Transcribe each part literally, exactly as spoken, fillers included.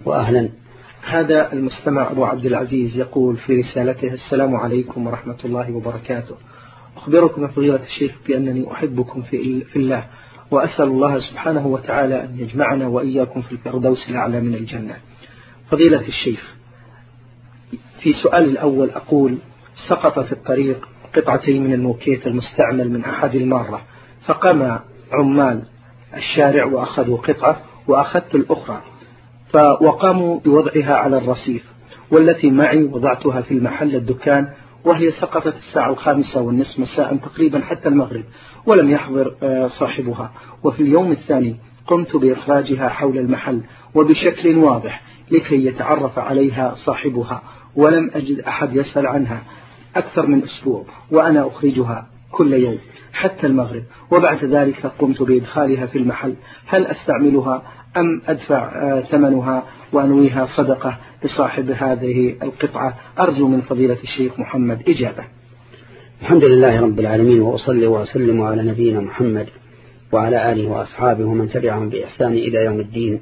وأهلا. هذا المستمع أبو عبد العزيز يقول في رسالته: السلام عليكم ورحمة الله وبركاته. أخبركم فضيلة الشيخ بأنني أحبكم في الله، وأسأل الله سبحانه وتعالى أن يجمعنا وإياكم في الفردوس الأعلى من الجنة. فضيلة الشيخ، في سؤال الأول أقول: سقط في الطريق قطعتين من الموكيت المستعمل من أحد المارة، فقام عمال الشارع وأخذوا قطعة وأخذت الأخرى، وقاموا بوضعها على الرصيف، والتي معي وضعتها في المحل الدكان، وهي سقطت الساعة الخامسة والنصف مساء تقريبا حتى المغرب، ولم يحضر صاحبها. وفي اليوم الثاني قمت بإخراجها حول المحل وبشكل واضح لكي يتعرف عليها صاحبها، ولم أجد أحد يسأل عنها أكثر من أسبوع، وأنا أخرجها كل يوم حتى المغرب، وبعد ذلك قمت بإدخالها في المحل. هل أستعملها أم أدفع ثمنها وأنويها صدقة لصاحب هذه القطعة؟ أرجو من فضيلة الشيخ محمد إجابة. الحمد لله رب العالمين، وأصلي وأسلم على نبينا محمد وعلى آله وأصحابه ومن تبعهم بإحسان إلى يوم الدين.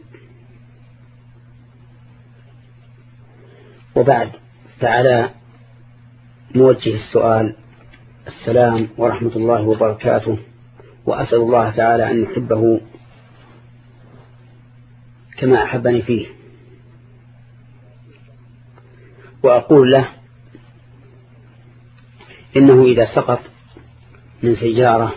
وبعد، تعالى موجه السؤال: السلام ورحمة الله وبركاته، وأسأل الله تعالى أن يحبه كما أحبني فيه، وأقول له إنه إذا سقط من سيارة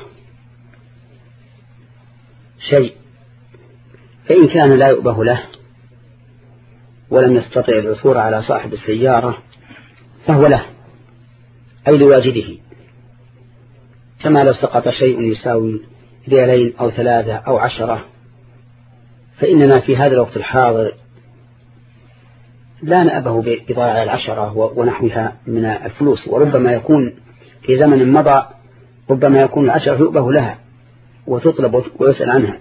شيء فإن كان لا يؤبه له ولم يستطع العثور على صاحب السيارة فهو له، أي لواجده، كما لو سقط شيء يساوي ريالين أو ثلاثة أو عشرة، فإننا في هذا الوقت الحاضر لا نأبه بإضاعة العشرة ونحوها من الفلوس، وربما يكون في زمن مضى ربما يكون العشرة يؤبه لها وتطلب ويسأل عنها،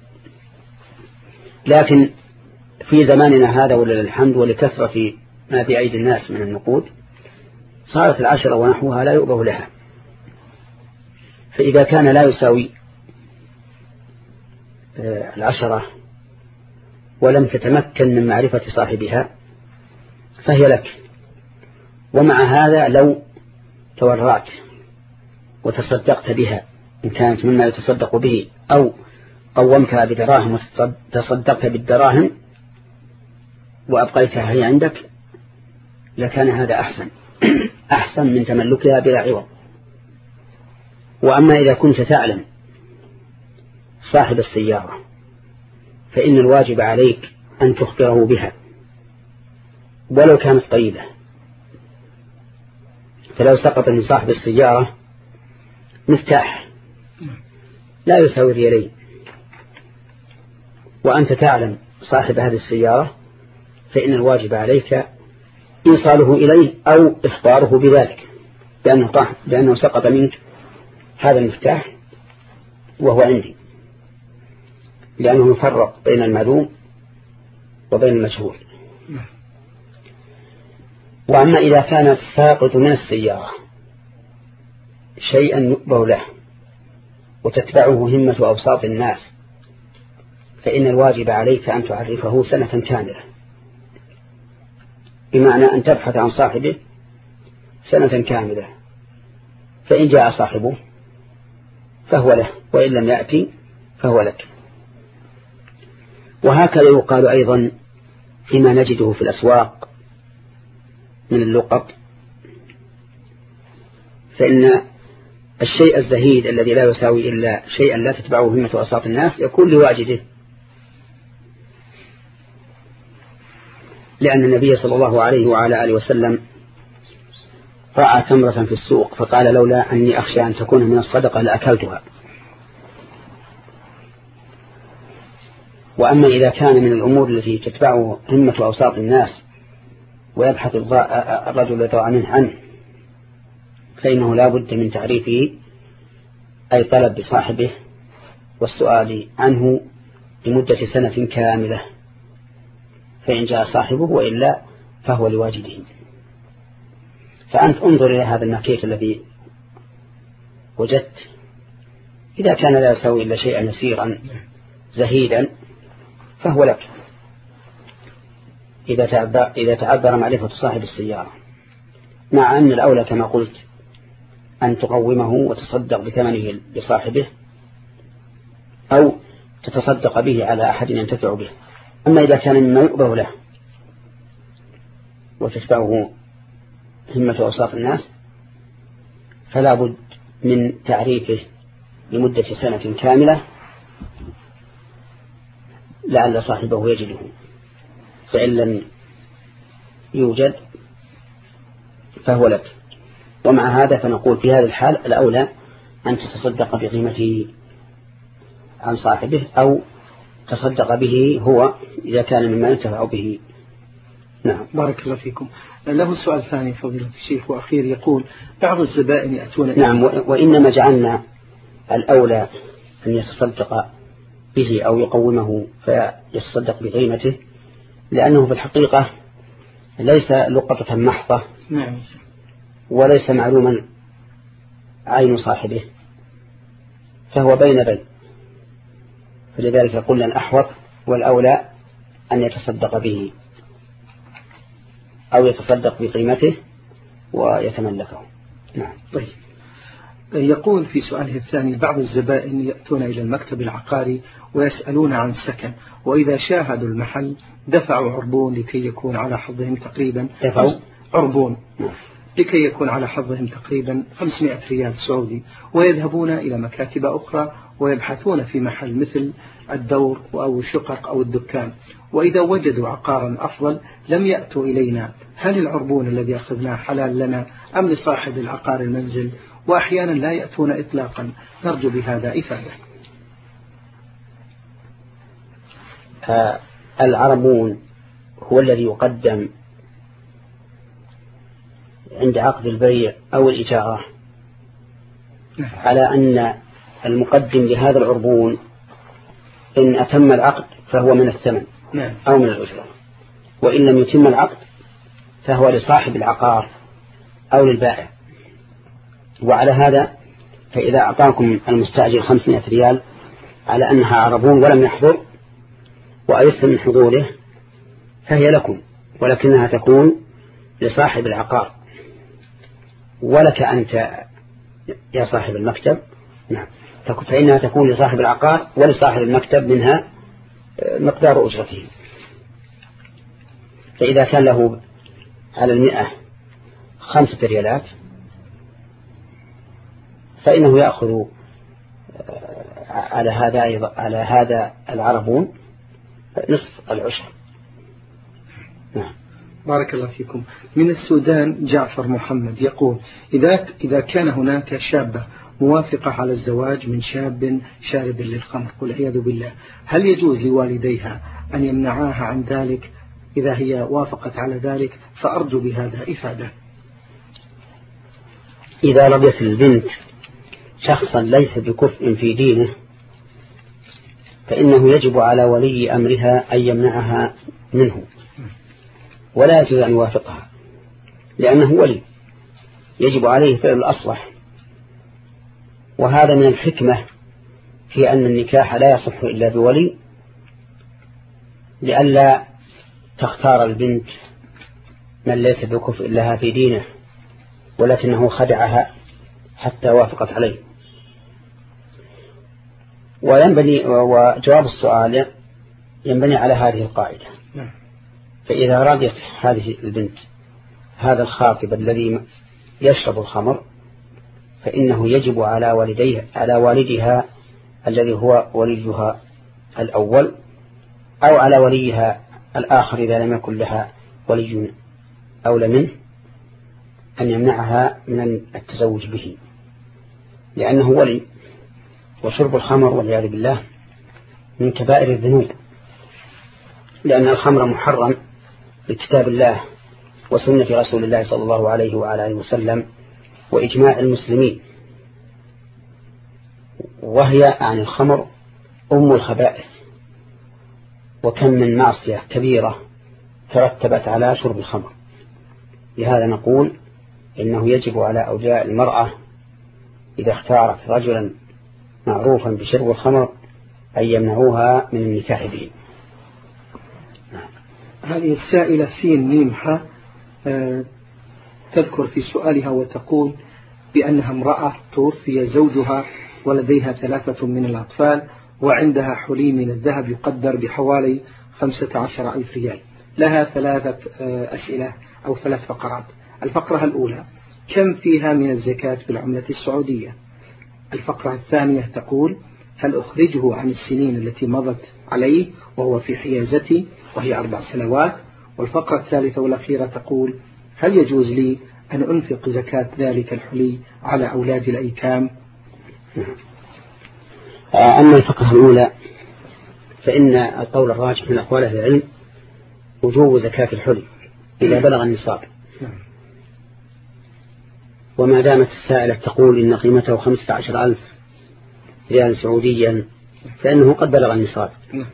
لكن في زماننا هذا ولله الحمد ولكثرة ما في أيدي الناس من النقود صارت العشرة ونحوها لا يؤبه لها. فإذا كان لا يساوي العشرة ولم تتمكن من معرفة صاحبها فهي لك. ومع هذا لو تورعت وتصدقت بها إن كانت مما يتصدق به، أو قومتها بدراهم وتصدقت بالدراهم وأبقيتها هي عندك، لكان هذا أحسن أحسن من تملكها بلا عوض. وأما إذا كنت تعلم صاحب السيارة فإن الواجب عليك أن تخبره بها ولو كانت قليلة. فلو سقط من صاحب السيارة مفتاح لا يساوي ريالين وأنت تعلم صاحب هذه السيارة، فإن الواجب عليك إيصاله إليه أو إخباره بذلك بأنه, بأنه سقط منك هذا المفتاح وهو عندي، لأنه يفرق بين المعلوم وبين المجهول. وأما إذا كان الساقط من السيارة شيئا يؤبه له وتتبعه همة أوساط الناس، فإن الواجب عليك أن تعرفه سنة كاملة، بمعنى أن تبحث عن صاحبه سنة كاملة، فإن جاء صاحبه فهو له، وإن لم يأتي فهو لك. وهكذا يقال أيضا فيما نجده في الأسواق من اللقط، فإن الشيء الزهيد الذي لا يساوي إلا شيئا لا تتبعه همة أوساط الناس يكون لواجده، لأن النبي صلى الله عليه وعلى آله وسلم رأى تمرة في السوق فقال: لولا أني أخشى أن تكون من الصدقة لأكلتها. وأما إذا كان من الأمور التي تتبعه همة أوساط الناس ويبحث الرجل يطلع منه عنه، فإنه لا بد من تعريفه، أي طلب بصاحبه والسؤال عنه لمدة سنة كاملة، فإن جاء صاحبه وإلا فهو لواجده. فأنت انظر إلى هذا المكيف الذي وجدت، إذا كان لا يساوي إلا شيئا يسيرا زهيدا فهو لك، إذا تعذر, إذا تعذر معرفة صاحب السيارة، مع أن الأولى كما قلت أن تقومه وتصدق بثمنه لصاحبه أو تتصدق به على أحد ينتفع به. أما إذا كان مما يؤبه له وتتبعه همة أوساط الناس فلا بد من تعريفه لمدة سنة كاملة لعل صاحبه يجده، فإن لم يوجد فهو لك. ومع هذا فنقول في هذا الحال الأولى أن تتصدق بقيمته عن صاحبه أو تصدق به هو إذا كان مما ينتفع به. نعم. بارك الله فيكم. له سؤال ثاني فضيلة الشيخ وأخير، يقول بعض الزبائن يأتون. نعم. وإنما جعلنا الأولى أن يتصدق به أو يقومه فيتصدق بقيمته لأنه في الحقيقة ليس لقطة محضة. نعم. وليس معلوما عين صاحبه، فهو بين بين، فلذلك قلنا الأحوط والأولى أن يتصدق به أو يتصدق بقيمته ويتملكه. نعم. طيب. يقول في سؤاله الثاني بعض الزبائن يأتون إلى المكتب العقاري ويسألون عن سكن، وإذا شاهدوا المحل دفعوا عربون لكي يكون على حظهم تقريبا دفعوا عربون لكي يكون على حظهم تقريبا خمسمائة ريال سعودي، ويذهبون إلى مكاتب أخرى ويبحثون في محل مثل الدور أو الشقق أو الدكان، وإذا وجدوا عقارا أفضل لم يأتوا إلينا. هل العربون الذي أخذناه حلال لنا أم لصاحب العقار المنزل؟ وأحيانا لا يأتون إطلاقا، نرجو بهذا إفادة. آه العربون هو الذي يقدم عند عقد البيع أو الإجارة على أن المقدم لهذا العربون إن أتم العقد فهو من الثمن أو من الأجرة، وإن لم يتم العقد فهو لصاحب العقار أو للبائع. وعلى هذا فإذا أعطاكم المستأجر خمسمائة ريال على أنها عربون ولم يحضر وأيسر من حضوره فهي لكم، ولكنها تكون لصاحب العقار ولك أنت يا صاحب المكتب. نعم. فإنها تكون لصاحب العقار ولصاحب المكتب منها مقدار أجرته. فإذا كان له على المئة خمسة ريالات فإنه يأخذ على هذا على هذا العربون نصف العشر. نعم. بارك الله فيكم. من السودان جعفر محمد يقول إذا إذا كان هناك شابة موافقة على الزواج من شاب شارب للخمر والعياذ بالله، هل يجوز لوالديها أن يمنعاها عن ذلك إذا هي وافقت على ذلك؟ فأرجو بهذا إفادة. إذا رضيت البنت شخصا ليس بكفء في دينه فإنه يجب على ولي أمرها أن يمنعها منه، ولا يجوز أن يوافقها لأنه ولي، يجب عليه فعل الأصلح. وهذا من الحكمة في أن النكاح لا يصح إلا بولي، لئلا تختار البنت من ليس بكفء لها في دينه ولكنه خدعها حتى وافقت عليه. وينبني وجواب السؤال ينبني على هذه القاعدة. فإذا رضيت هذه البنت هذا الخاطب الذي يشرب الخمر فإنه يجب على والديه على والدها الذي هو وليها الأول أو على وليها الآخر إذا لم يكن لها ولي أولى منه أن يمنعها من التزوج به، لأنه ولي. وشرب الخمر والعياذ بالله من كبائر الذنوب، لأن الخمر محرم بكتاب الله وسنة رسول الله صلى الله عليه وعلى آله وسلم وإجماع المسلمين، وهي عن الخمر أم الخبائث. وكم من معصية كبيرة ترتبت على شرب الخمر. لهذا نقول إنه يجب على أولياء المرأة إذا اختارت رجلا معروفا بشرب الخمر أن يمنعوها من النكاح به. هذه السائلة سين ميم ح أه تذكر في سؤالها وتقول بأنها امرأة توفي زوجها ولديها ثلاثة من الأطفال وعندها حلي من الذهب يقدر بحوالي خمسة عشر ألف ريال. لها ثلاثة أسئلة أو ثلاث فقرات. الفقرة الأولى: كم فيها من الزكاة بالعملة السعودية؟ الفقرة الثانية تقول: هل أخرجه عن السنين التي مضت عليه وهو في حيازتي وهي أربع سنوات؟ والفقرة الثالثة والأخيرة تقول: هل يجوز لي أن أنفق زكاة ذلك الحلي على أولاد الأيتام؟ أما الفقرة الأولى فإن القول الراجح من أقوال أهل العلم وجوب زكاة الحلي إذا بلغ النصاب، وما دامت السائلة تقول إن قيمته خمسة عشر ألف ريال سعوديا فإنه قد بلغ النصاب،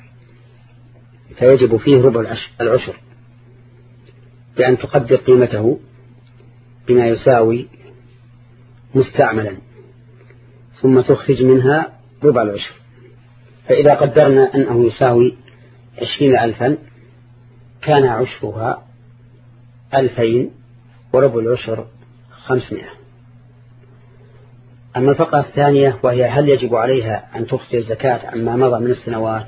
فيجب فيه ربع العشر بأن تقدر قيمته بما يساوي مستعملا ثم تخرج منها ربع العشر. فإذا قدرنا أنه يساوي عشرين ألفا كان عشرها ألفين وربع العشر خمسمائة. أما الفقرة الثانية وهي: هل يجب عليها أن تخرج الزكاة عما مضى من السنوات؟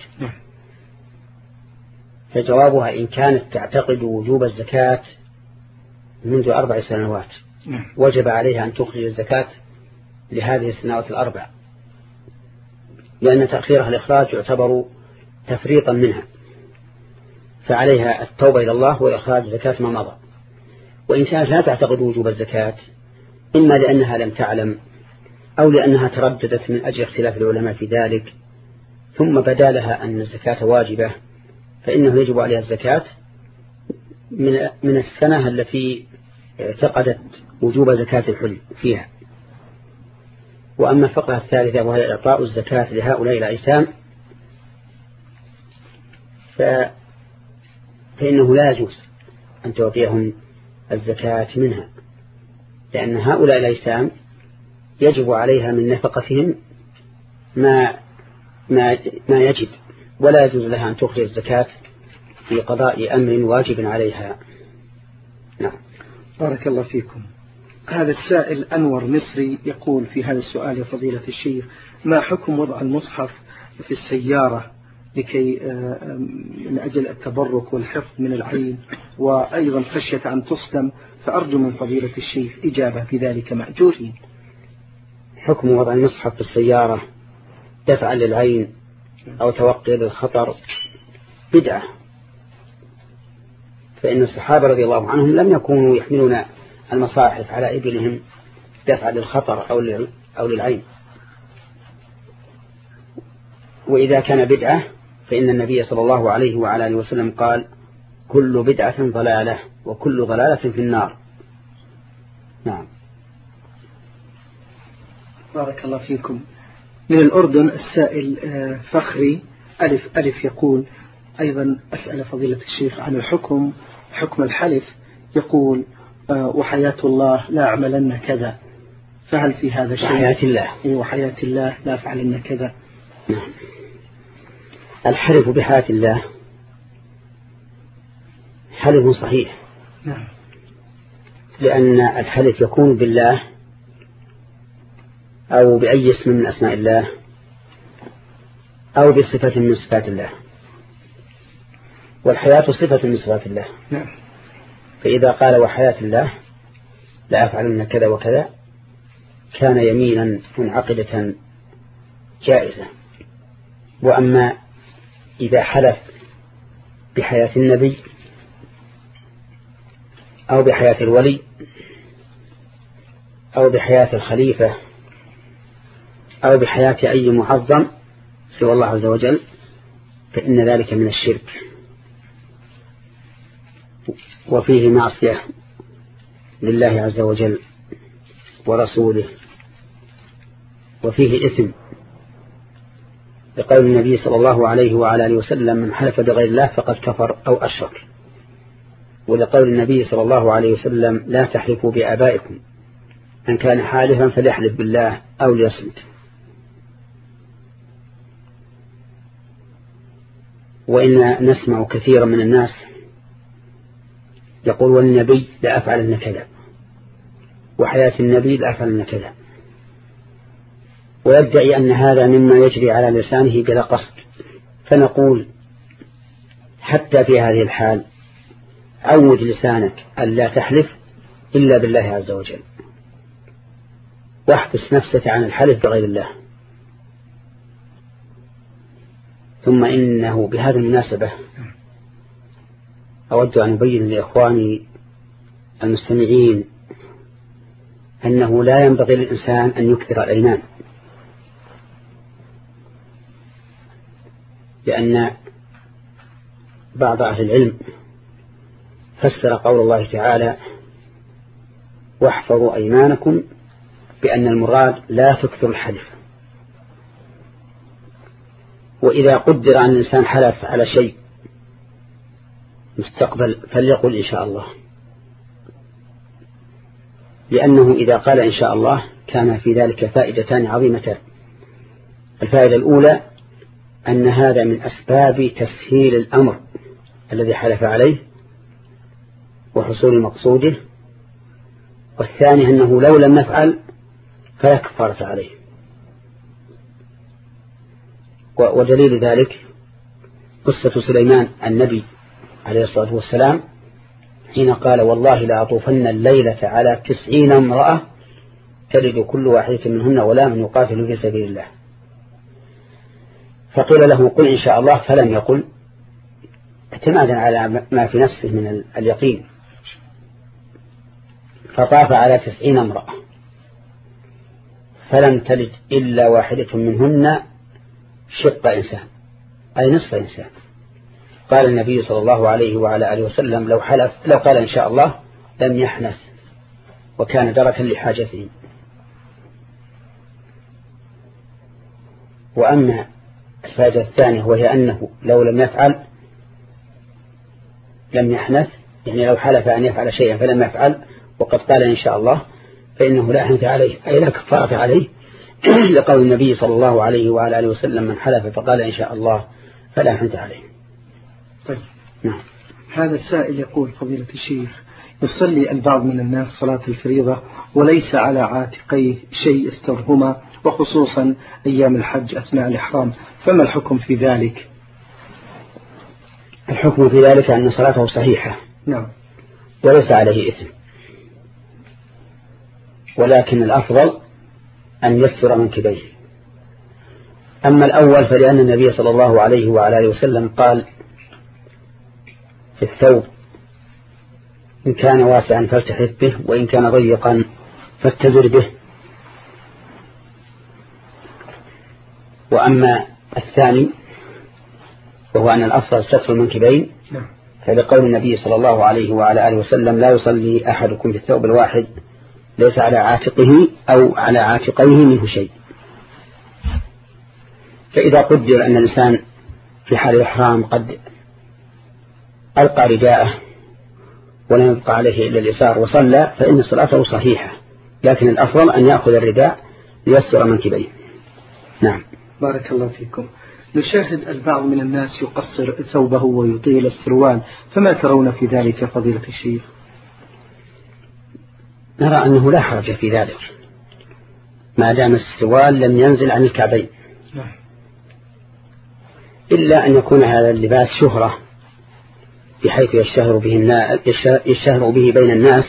فجوابها: إن كانت تعتقد وجوب الزكاة منذ أربع سنوات وجب عليها أن تخرج الزكاة لهذه السنوات الأربع، لأن تأخيرها الإخراج يعتبر تفريطا منها، فعليها التوبة إلى الله وإخراج زكاة ما مضى. وإن كانت لا تعتقد وجوب الزكاة إما لأنها لم تعلم أو لأنها ترددت من أجل اختلاف العلماء في ذلك ثم بدا لها أن الزكاة واجبة، فإنه يجب عليها الزكاة من من السنة التي اعتقدت وجوب زكاة الحلي فيها. وأما الفقرة الثالثة وهي إعطاء الزكاة لهؤلاء الأيتام فإنه لا يجوز أن تعطيهم الزكاة منها، لأن هؤلاء الأيتام يجب عليها من نفقتهم ما ما ما يجب، ولا يجوز لها أن تخرج الزكاة في قضاء أمر واجب عليها. نعم. بارك الله فيكم. هذا السائل أنور مصري يقول في هذا السؤال: يا فضيلة الشيخ، ما حكم وضع المصحف في السيارة لكي من أجل التبرك والحفظ من العين وأيضا خشية أن تصدم، فأرجو من فضيلة الشيخ إجابة في ذلك مأجورين. حكم وضع المصحف في السيارة دفعا للعين أو توقي للخطر بدعة، فإن الصحابة رضي الله عنهم لم يكونوا يحملون المصاحف على إبلهم دفعا للخطر أو للعين. وإذا كان بدعة فإن النبي صلى الله عليه وعلى آله وسلم قال: كل بدعة ضلالة وكل ضلالة في النار. نعم. بارك الله فيكم. من الأردن السائل فخري ألف ألف يقول أيضا: أسأل فضيلة الشيخ عن الحكم حكم الحلف. يقول: وحياة الله لا أعملن كذا، فهل في هذا شيء؟ وحياة الله. وحياة الله لا أفعلن كذا. نعم. الحلف بحياة الله حلف صحيح. نعم. لأن الحلف يكون بالله أو بأي اسم من أسماء الله أو بصفة من صفات الله، والحياة صفة من صفات الله. نعم. فإذا قال وحياة الله لا أفعلن كذا وكذا كان يمينا منعقدة جائزة. وأما إذا حلف بحياة النبي أو بحياة الولي أو بحياة الخليفة أو بحياة أي معظم سوى الله عز وجل فإن ذلك من الشرك وفيه معصية لله عز وجل ورسوله، وفيه إثم، لقول النبي صلى الله عليه وعلى آله وسلم: من حلف بغير الله فقد كفر أو أشرك. ولقول النبي صلى الله عليه وسلم: لا تحلفوا بآبائكم، من كان حالفا فليحلف بالله أو ليصمت. وإن نسمع كثيرا من الناس يقول والنبي لأفعلن كذا، وحياة النبي لأفعلن كذا، ويدعي أن هذا مما يجري على لسانه بلا قصد. فنقول حتى في هذه الحال عود لسانك ألا تحلف إلا بالله عز وجل، واحبس نفسك عن الحلف بغير الله. ثم إنه بهذه المناسبة أود أن أبين لإخواني المستمعين أنه لا ينبغي للإنسان أن يكثر الأيمان، لأن بعض أهل العلم فسر قول الله تعالى واحفظوا أيمانكم بأن المراد لا تكثر الحلف. وإذا قدر أن الإنسان حلف على شيء مستقبل فليقل إن شاء الله، لأنه إذا قال إن شاء الله كان في ذلك فائدتان عظيمتان. الفائدة الأولى أن هذا من أسباب تسهيل الأمر الذي حلف عليه وحصول مقصوده، والثاني أنه لو لم نفعل فلا كفارة عليه. ودليل ذلك قصة سليمان النبي عليه الصلاة والسلام حين قال والله لا أطوفن الليلة على تسعين امرأة تلد كل واحدة منهن ولا من يقاتل في سبيل الله، فقيل له قل إن شاء الله فلم يقل اعتمادا على ما في نفسه من اليقين، فطاف على تسعين امرأة فلم تلد إلا واحدة منهن شق إنسان أي نصف إنسان. قال النبي صلى الله عليه وعلى آله وسلم لو حلف لو قال إن شاء الله لم يحنث وكان دركا لحاجته. وأما الفائدة الثانية وهي أنه لو لم يفعل لم يحنث، يعني لو حلف أن يفعل شيئا فلم يفعل وقد قال إن شاء الله فإنه لا حنث عليه أي لا كفارة عليه لقول النبي صلى الله عليه وعلى آله وسلم من حلف فقال إن شاء الله فلا حنث عليه. طيب. نعم. هذا السائل يقول فضيلة الشيخ يصلي البعض من الناس صلاة الفريضة وليس على عاتقيه شيء استرهما وخصوصا أيام الحج أثناء الإحرام، فما الحكم في ذلك؟ الحكم في ذلك أن صلاته صحيحة نعم وليس عليه إثم، ولكن الأفضل أن يستر منكبيه. أما الأول فلأن النبي صلى الله عليه وعلى آله وسلم قال في الثوب إن كان واسعا فالتحف به وإن كان ضيقا فاتزر به. وأما الثاني وهو أن الأفضل ستر المنكبين فلقول النبي صلى الله عليه وعلى آله وسلم لا يصلي أحدكم في الثوب الواحد ليس على عاتقه أو على عاتقيه منه شيء. فإذا قدر أن الإنسان في حال الإحرام قد ألقى رداءه ولم يبقى عليه إلا اليسار وصلى فإن صلاته صحيحة، لكن الأفضل أن يأخذ الرداء ليستر منكبيه. نعم. بارك الله فيكم. نشاهد البعض من الناس يقصر ثوبه ويطيل السروال، فما ترون في ذلك فضيلة الشيخ؟ نرى أنه لا حرج في ذلك ما دام السروال لم ينزل عن الكعبين، إلا أن يكون هذا اللباس شهرة بحيث يشتهر به, يشتهر به بين الناس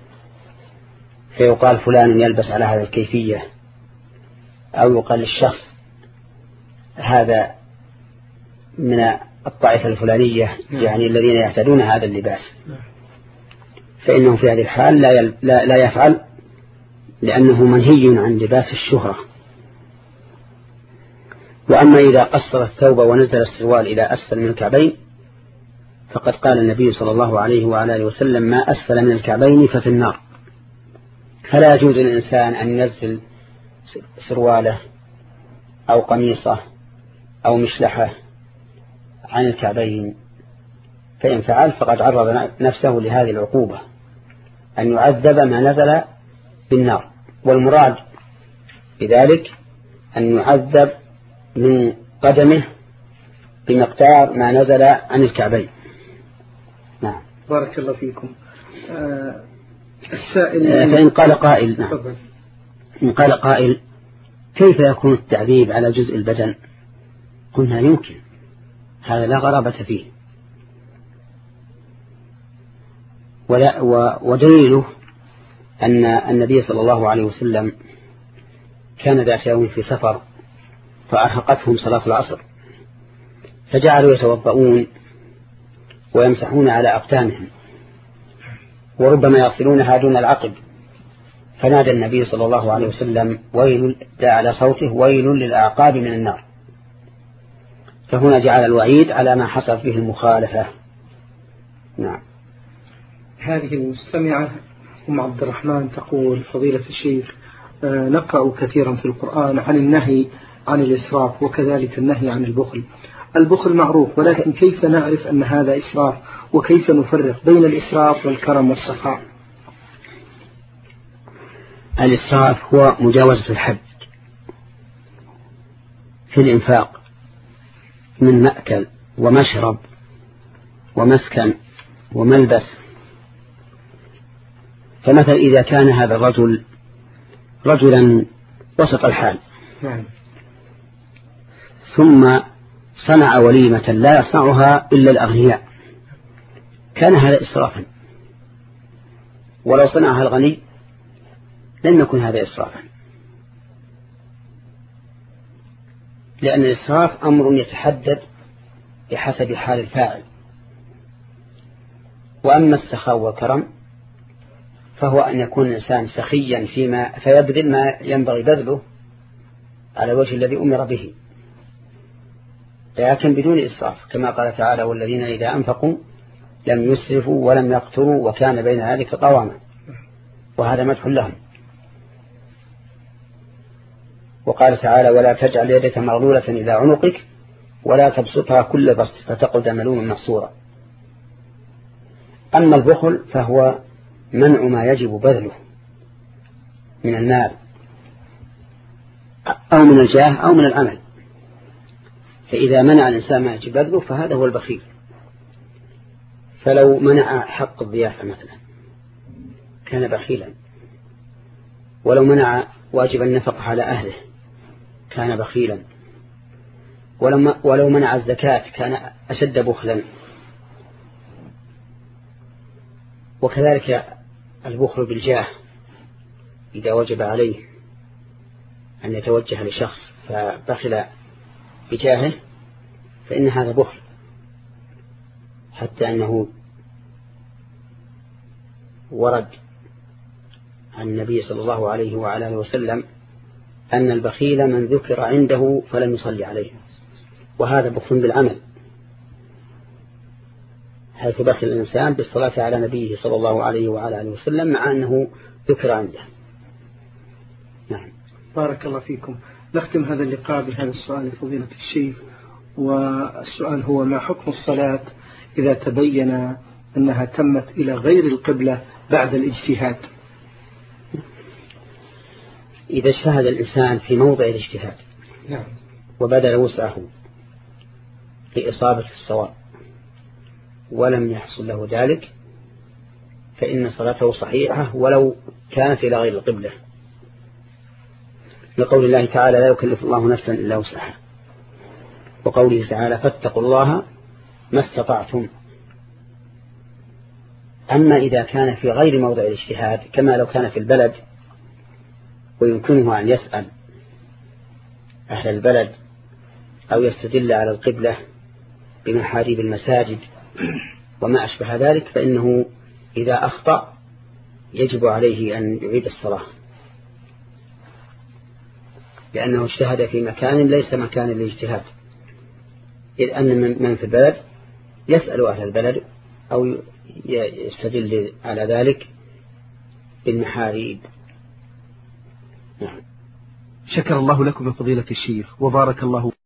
فيقال فلان يلبس على هذا الكيفية، أو يقال للشخص هذا من الطائفة الفلانية يعني الذين يعتدون هذا اللباس، فإنه في هذه الحال لا, يل... لا... لا يفعل، لأنه منهي عن لباس الشهرة. وأما إذا قصر الثوب ونزل السروال إلى أسفل من الكعبين فقد قال النبي صلى الله عليه وعلى آله وسلم ما أسفل من الكعبين ففي النار، فلا يجوز للإنسان أن ينزل سرواله أو قميصه أو مشلحه عن الكعبين، فإن فعل فقد عرض نفسه لهذه العقوبة أن يعذب ما نزل بالنار. والمراد بذلك أن يعذب من قدمه بمقدار ما نزل عن الكعبين. نعم. بارك الله فيكم. آه السائل فإن قال قائل نعم إن قال قائل كيف يكون التعذيب على جزء البدن؟ قلنا يمكن، هذا لا غرابة فيه، ولا ودليله أن النبي صلى الله عليه وسلم كان ذات يوم في سفر فأرهقتهم صلاة العصر فجعلوا يتوضؤون ويمسحون على أقدامهم وربما يصلونها دون العقب، فنادى النبي صلى الله عليه وسلم ويل على صوته ويل للأعقاب من النار، فهنا جعل الوعيد على ما حصل فيه المخالفة. نعم. هذه المستمعة أم عبد الرحمن تقول فضيلة الشيخ نقرأ كثيرا في القرآن عن النهي عن الإسراف وكذلك النهي عن البخل. البخل معروف، ولكن كيف نعرف أن هذا إسراف وكيف نفرق بين الإسراف والكرم والسخاء؟ الإسراف هو مجاوزة الحد في الإنفاق من مأكل ومشرب ومسكن وملبس. فمثلا إذا كان هذا الرجل رجلا وسط الحال ثم صنع وليمة لا يصنعها إلا الأغنياء كان هذا إسرافا، ولو صنعها الغني لن يكون هذا إسرافا، لأن الإسراف أمر يتحدد بحسب حال الفاعل. وأما السخاء والكرم فهو أن يكون الإنسان سخيا فيما فيبذل ما ينبغي بذله على الوجه الذي أمر به، لكن بدون إسراف، كما قال تعالى والذين إذا أنفقوا لم يسرفوا ولم يقتروا وكان بين ذلك قواما، وهذا مدح لهم. وقال تعالى ولا تجعل يدك مغلولة إلى عنقك ولا تبسطها كل بسط فتقعد ملوما محصورا. أما البخل فهو منع ما يجب بذله من المال أو من الجاه أو من العمل، فإذا منع الإنسان ما يجب بذله فهذا هو البخيل. فلو منع حق الضيافة مثلا كان بخيلا، ولو منع واجب النفقة على أهله كان بخيلا، ولو منع الزكاة كان أشد بخلا. وكذلك البخل بالجاه إذا وجب عليه أن يتوجه لشخص فبخل بجاهه فإن هذا بخل، حتى أنه ورد عن النبي صلى الله عليه وعلى آله وسلم أن البخيل من ذكر عنده فلم يصلي عليه، وهذا بخل بالعمل، حيث بخل الإنسان بالصلاة على نبيه صلى الله عليه وعلى آله وسلم مع أنه ذكر عنده. نعم. بارك الله فيكم. نختم هذا اللقاء بهذا السؤال لفضيلة الشيخ، والسؤال هو ما حكم الصلاة إذا تبين أنها تمت إلى غير القبلة بعد الاجتهاد؟ إذا اجتهد الإنسان في موضع الاجتهاد نعم وبذل وسعه لإصابة الصواب ولم يحصل له ذلك فإن صلاته صحيحة ولو كانت إلى غير القبلة، لقول الله تعالى لا يكلف الله نفسا إلا وسعها، وقوله تعالى فاتقوا الله ما استطعتم. أما إذا كان في غير موضع الاجتهاد كما لو كان في البلد ويمكنه أن يسأل أهل البلد أو يستدل على القبلة بمحاريب المساجد وما أشبه ذلك، فإنه إذا أخطأ يجب عليه أن يعيد الصلاة، لأنه اجتهد في مكان ليس مكان الاجتهاد، إذ أن من في البلد يسأل أهل البلد أو يستدل على ذلك بالمحاريب. شكر الله لكم يا فضيلة الشيخ وبارك الله